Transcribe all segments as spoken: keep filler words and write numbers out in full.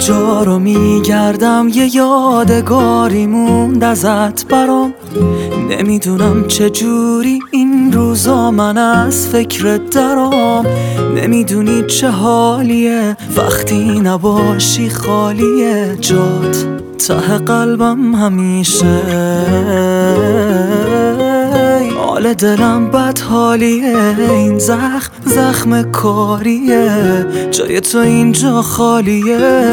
جا رو میگردم یه یادگاری موند ازت برام. نمیدونم چجوری این روزا من از فکرت درام. نمیدونی چه حالیه وقتی نباشی خالیه جات ته قلبم همیشه. حال دلم بد حالیه این زخم زخم کاریه جای تو اینجا خالیه.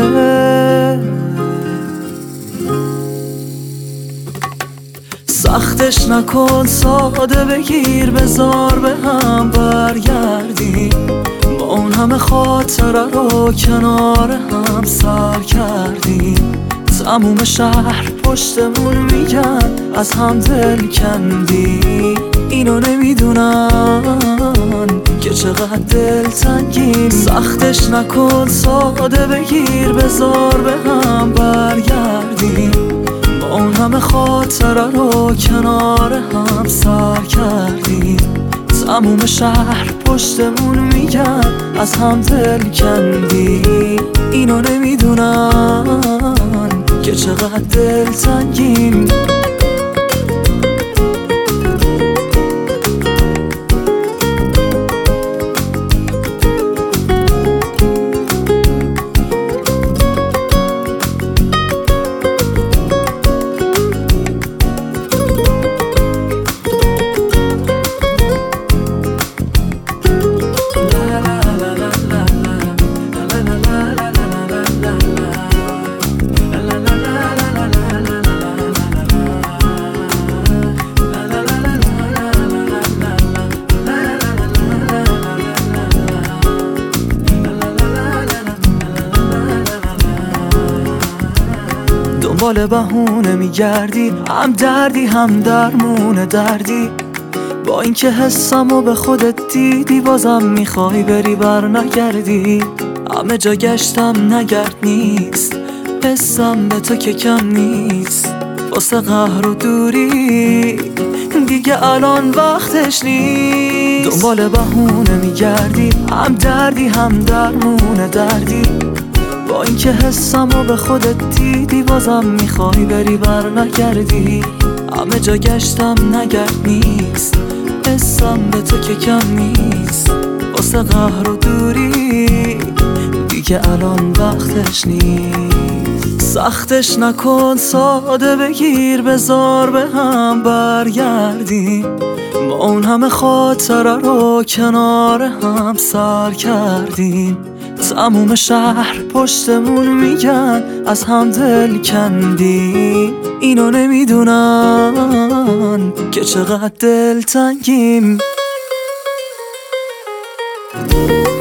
سختش نکن ساده بگیر بذار به هم برگردیم. با اون همه خاطره رو کنار هم سر کردیم. تموم شهر پشتمون میگن از هم دل کندی. اینو نمیدونن که چقدر دل تنگیم. سختش نکن ساده بگیر بذار به هم برگردیم. با اون همه خاطره رو کنار هم سر کردیم. تموم شهر پشتمون میگن از هم دل کندی. اینو نمیدونن که چقدر دل تنگیم. دنبال بهونه میگردی هم دردی هم درمون دردی. با اینکه حسمو به خودت دیدی بازم میخوای بری بر نگردی. همه جا گشتم نگرد نیست حسم به تو که کم نیست. واسه قهر و دوری دیگه الان وقتش نیست. دنبال بهونه میگردی هم دردی هم درمون دردی. با اینکه حسمو به خودت دیدی بازم میخوای بری بر نگردی. همه جا گشتم نگرد نیست حسم به تو که کم نیست. واسه قهر و دوری دیگه الان وقتش نیست. سختش نکن ساده بگیر بذار به هم برگردیم. ما اون همه خاطره رو کنار هم سر کردیم. تموم شهر پشتمون میگن از هم دل کندیم. اینو نمیدونن که چقدر دل تنگیم.